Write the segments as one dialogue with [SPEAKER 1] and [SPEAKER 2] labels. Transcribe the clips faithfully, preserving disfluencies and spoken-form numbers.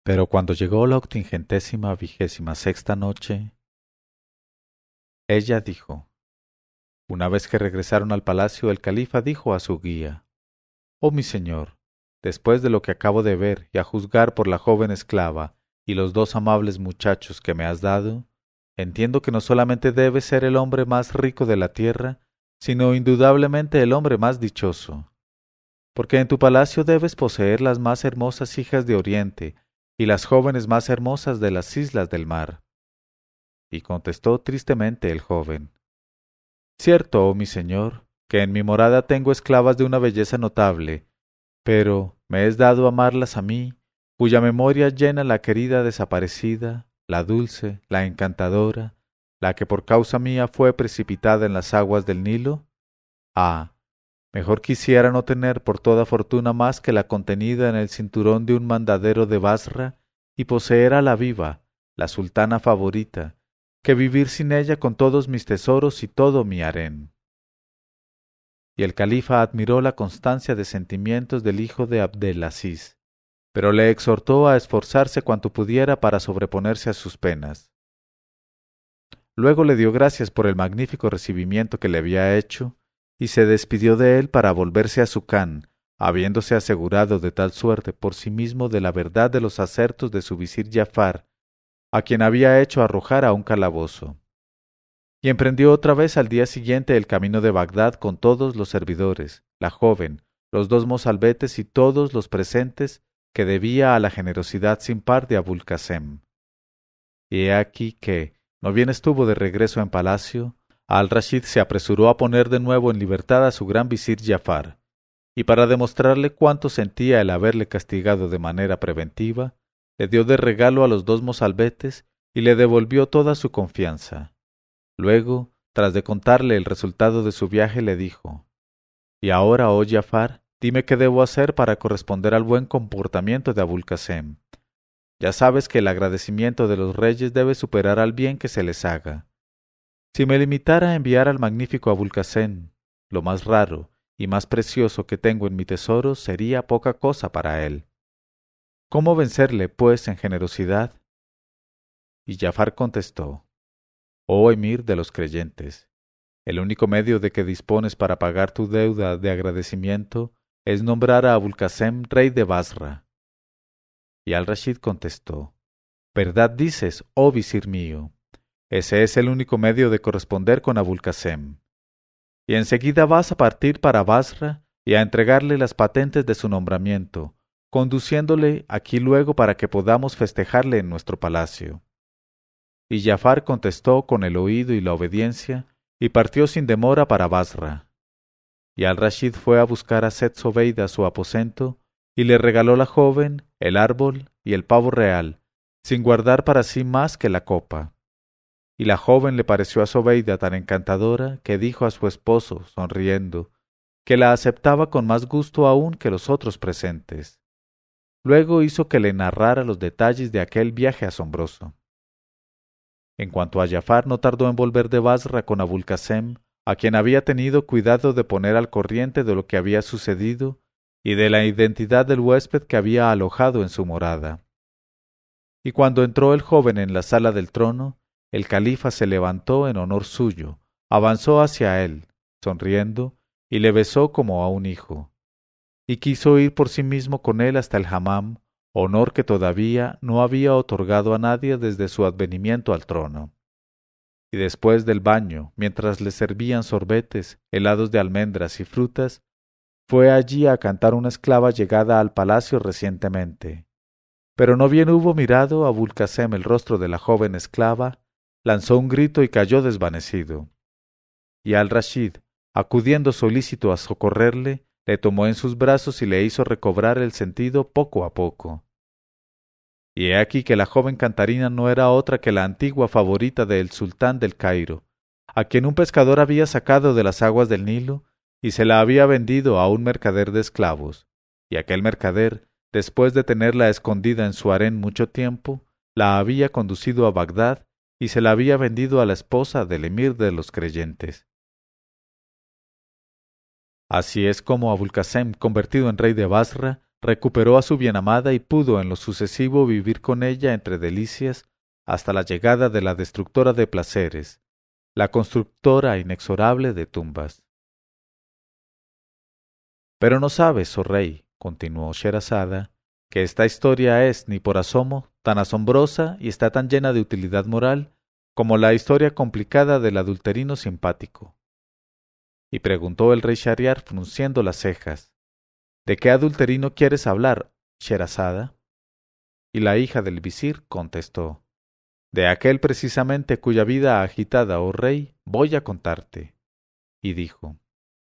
[SPEAKER 1] Pero cuando llegó la octingentésima vigésima sexta noche, ella dijo: Una vez que regresaron al palacio, el califa dijo a su guía: Oh mi señor, después de lo que acabo de ver y a juzgar por la joven esclava y los dos amables muchachos que me has dado, entiendo que no solamente debes ser el hombre más rico de la tierra, sino indudablemente el hombre más dichoso, porque en tu palacio debes poseer las más hermosas hijas de Oriente y las jóvenes más hermosas de las islas del mar. Y contestó tristemente el joven: Cierto, oh mi señor, que en mi morada tengo esclavas de una belleza notable, pero me es dado amarlas a mí, cuya memoria llena la querida desaparecida, la dulce, la encantadora, la que por causa mía fue precipitada en las aguas del Nilo. Ah, mejor quisiera no tener por toda fortuna más que la contenida en el cinturón de un mandadero de Basra y poseer a la viva, la sultana favorita, que vivir sin ella con todos mis tesoros y todo mi harén. Y el califa admiró la constancia de sentimientos del hijo de Abdelaziz, pero le exhortó a esforzarse cuanto pudiera para sobreponerse a sus penas. Luego le dio gracias por el magnífico recibimiento que le había hecho, y se despidió de él para volverse a su Khan, habiéndose asegurado de tal suerte por sí mismo de la verdad de los acertos de su visir Giafar, a quien había hecho arrojar a un calabozo. Y emprendió otra vez al día siguiente el camino de Bagdad con todos los servidores, la joven, los dos mozalbetes y todos los presentes que debía a la generosidad sin par de Abul Qasem. Y he aquí que, no bien estuvo de regreso en palacio, Al-Rashid se apresuró a poner de nuevo en libertad a su gran visir Giafar, y para demostrarle cuánto sentía el haberle castigado de manera preventiva, le dio de regalo a los dos mozalbetes y le devolvió toda su confianza. Luego, tras de contarle el resultado de su viaje, le dijo: Y ahora, oh Giafar, dime qué debo hacer para corresponder al buen comportamiento de Abul Qasem. Ya sabes que el agradecimiento de los reyes debe superar al bien que se les haga. Si me limitara a enviar al magnífico Abul Qasem, lo más raro y más precioso que tengo en mi tesoro, sería poca cosa para él. ¿Cómo vencerle, pues, en generosidad? Y Giafar contestó: Oh emir de los creyentes, el único medio de que dispones para pagar tu deuda de agradecimiento es nombrar a Abul Qasem rey de Basra. Y Al-Rashid contestó: Verdad dices, oh visir mío, ese es el único medio de corresponder con Abul Qasem. Y enseguida vas a partir para Basra y a entregarle las patentes de su nombramiento, conduciéndole aquí luego para que podamos festejarle en nuestro palacio. Y Giafar contestó con el oído y la obediencia, y partió sin demora para Basra. Y Al-Rashid fue a buscar a Sett Zobeida a su aposento, y le regaló la joven, el árbol y el pavo real, sin guardar para sí más que la copa. Y la joven le pareció a Zobeida tan encantadora que dijo a su esposo, sonriendo, que la aceptaba con más gusto aún que los otros presentes. Luego hizo que le narrara los detalles de aquel viaje asombroso. En cuanto a Giafar, no tardó en volver de Basra con Abul Qasem, a quien había tenido cuidado de poner al corriente de lo que había sucedido y de la identidad del huésped que había alojado en su morada. Y cuando entró el joven en la sala del trono, el califa se levantó en honor suyo, avanzó hacia él, sonriendo, y le besó como a un hijo. Y quiso ir por sí mismo con él hasta el hammam, honor que todavía no había otorgado a nadie desde su advenimiento al trono. Y después del baño, mientras le servían sorbetes, helados de almendras y frutas, fue allí a cantar una esclava llegada al palacio recientemente. Pero no bien hubo mirado a Abul Qasem el rostro de la joven esclava, lanzó un grito y cayó desvanecido. Y Al-Rashid, acudiendo solícito a socorrerle, le tomó en sus brazos y le hizo recobrar el sentido poco a poco. Y he aquí que la joven cantarina no era otra que la antigua favorita del sultán del Cairo, a quien un pescador había sacado de las aguas del Nilo y se la había vendido a un mercader de esclavos, y aquel mercader, después de tenerla escondida en su harén mucho tiempo, la había conducido a Bagdad y se la había vendido a la esposa del emir de los creyentes. Así es como Abul Qasem, convertido en rey de Basra, recuperó a su bienamada y pudo en lo sucesivo vivir con ella entre delicias hasta la llegada de la destructora de placeres, la constructora inexorable de tumbas. Pero no sabes, oh rey, continuó Sherazada, que esta historia es, ni por asomo, tan asombrosa y está tan llena de utilidad moral como la historia complicada del adulterino simpático. Y preguntó el rey Shahriar frunciendo las cejas, ¿de qué adulterino quieres hablar, Sherazada? Y la hija del visir contestó, de aquel precisamente cuya vida agitada, oh rey, voy a contarte. Y dijo,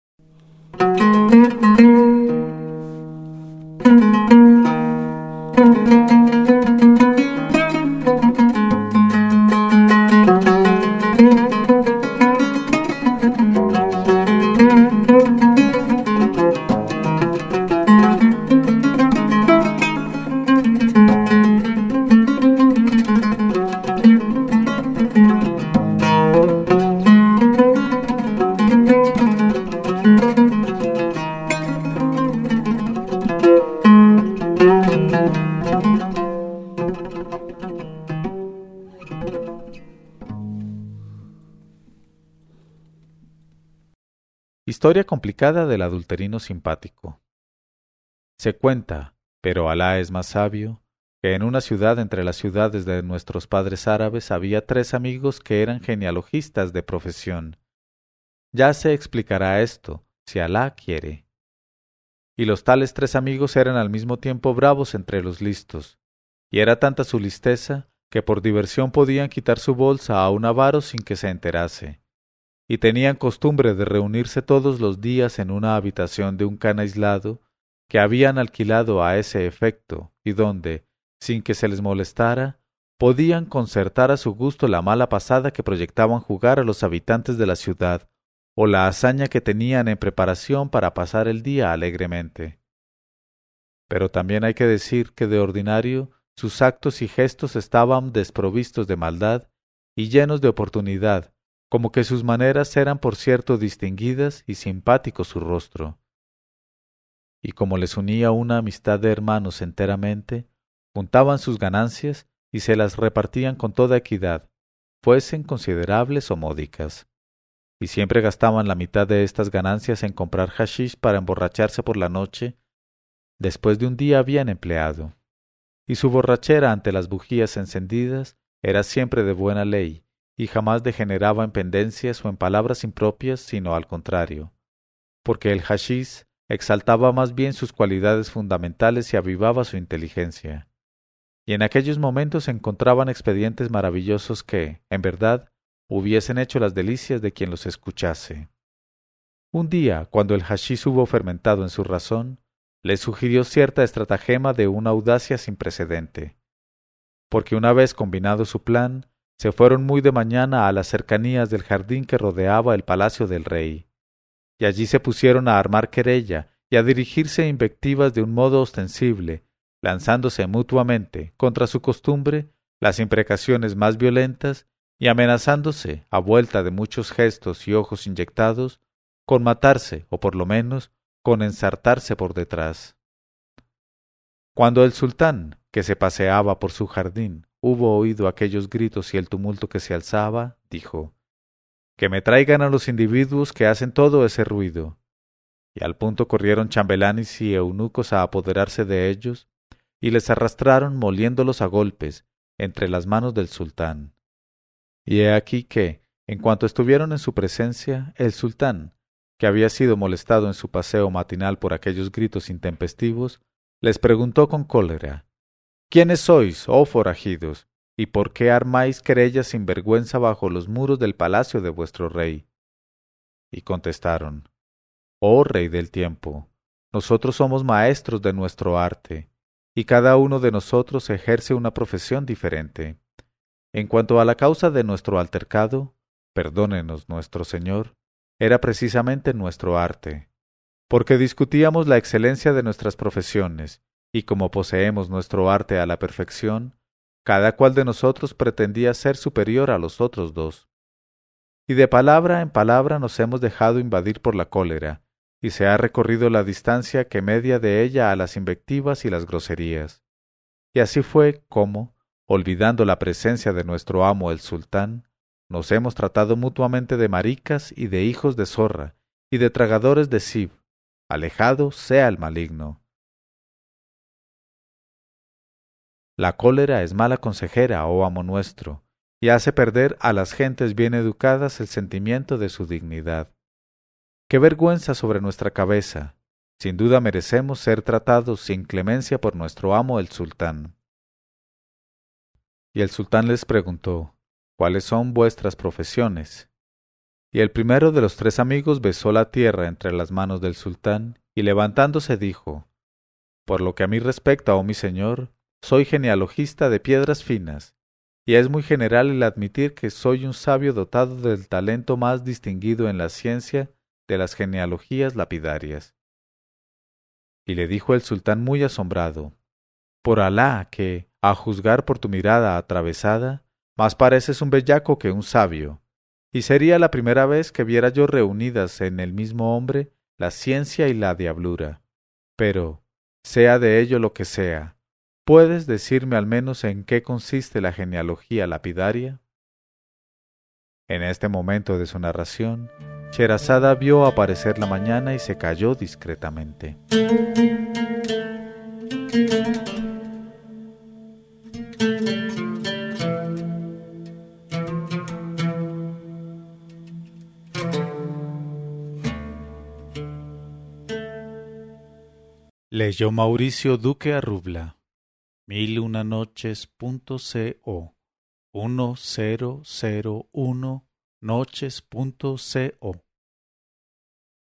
[SPEAKER 1] Historia complicada del adulterino simpático. Se cuenta, pero Alá es más sabio, que en una ciudad entre las ciudades de nuestros padres árabes había tres amigos que eran genealogistas de profesión. Ya se explicará esto, si Alá quiere. Y los tales tres amigos eran al mismo tiempo bravos entre los listos, y era tanta su listeza que por diversión podían quitar su bolsa a un avaro sin que se enterase. Y tenían costumbre de reunirse todos los días en una habitación de un can aislado que habían alquilado a ese efecto, y donde, sin que se les molestara, podían concertar a su gusto la mala pasada que proyectaban jugar a los habitantes de la ciudad, o la hazaña que tenían en preparación para pasar el día alegremente. Pero también hay que decir que de ordinario sus actos y gestos estaban desprovistos de maldad y llenos de oportunidad, como que sus maneras eran por cierto distinguidas y simpático su rostro. Y como les unía una amistad de hermanos enteramente, juntaban sus ganancias y se las repartían con toda equidad, fuesen considerables o módicas. Y siempre gastaban la mitad de estas ganancias en comprar hashish para emborracharse por la noche, después de un día bien empleado. Y su borrachera ante las bujías encendidas era siempre de buena ley, y jamás degeneraba en pendencias o en palabras impropias, sino al contrario, porque el hashish exaltaba más bien sus cualidades fundamentales y avivaba su inteligencia. Y en aquellos momentos encontraban expedientes maravillosos que, en verdad, hubiesen hecho las delicias de quien los escuchase. Un día, cuando el hashish hubo fermentado en su razón, le sugirió cierta estratagema de una audacia sin precedente, porque una vez combinado su plan, se fueron muy de mañana a las cercanías del jardín que rodeaba el palacio del rey, y allí se pusieron a armar querella y a dirigirse invectivas de un modo ostensible, lanzándose mutuamente, contra su costumbre, las imprecaciones más violentas y amenazándose, a vuelta de muchos gestos y ojos inyectados, con matarse, o por lo menos, con ensartarse por detrás. Cuando el sultán, que se paseaba por su jardín, hubo oído aquellos gritos y el tumulto que se alzaba, dijo, «Que me traigan a los individuos que hacen todo ese ruido». Y al punto corrieron chambelanes y eunucos a apoderarse de ellos, y les arrastraron moliéndolos a golpes entre las manos del sultán. Y he aquí que, en cuanto estuvieron en su presencia, el sultán, que había sido molestado en su paseo matinal por aquellos gritos intempestivos, les preguntó con cólera, «¿Quiénes sois, oh forajidos, y por qué armáis querellas sin vergüenza bajo los muros del palacio de vuestro rey?» Y contestaron, «Oh rey del tiempo, nosotros somos maestros de nuestro arte, y cada uno de nosotros ejerce una profesión diferente. En cuanto a la causa de nuestro altercado, perdónenos nuestro Señor, era precisamente nuestro arte, porque discutíamos la excelencia de nuestras profesiones, y como poseemos nuestro arte a la perfección, cada cual de nosotros pretendía ser superior a los otros dos. Y de palabra en palabra nos hemos dejado invadir por la cólera, y se ha recorrido la distancia que media de ella a las invectivas y las groserías. Y así fue como, olvidando la presencia de nuestro amo el sultán, nos hemos tratado mutuamente de maricas y de hijos de zorra, y de tragadores de sib. Alejado sea el maligno. La cólera es mala consejera, oh amo nuestro, y hace perder a las gentes bien educadas el sentimiento de su dignidad. ¡Qué vergüenza sobre nuestra cabeza! Sin duda merecemos ser tratados sin clemencia por nuestro amo el sultán. Y el sultán les preguntó, ¿cuáles son vuestras profesiones? Y el primero de los tres amigos besó la tierra entre las manos del sultán, y levantándose dijo, por lo que a mí respecta, oh mi señor, soy genealogista de piedras finas, y es muy general el admitir que soy un sabio dotado del talento más distinguido en la ciencia de las genealogías lapidarias. Y le dijo el sultán muy asombrado, por Alá que, a juzgar por tu mirada atravesada, más pareces un bellaco que un sabio, y sería la primera vez que viera yo reunidas en el mismo hombre la ciencia y la diablura. Pero, sea de ello lo que sea, ¿puedes decirme al menos en qué consiste la genealogía lapidaria? En este momento de su narración, Sherazada vio aparecer la mañana y se calló discretamente. Leyó Mauricio Duque Arrubla. Mil una noches punto co. uno cero cero uno noches punto co.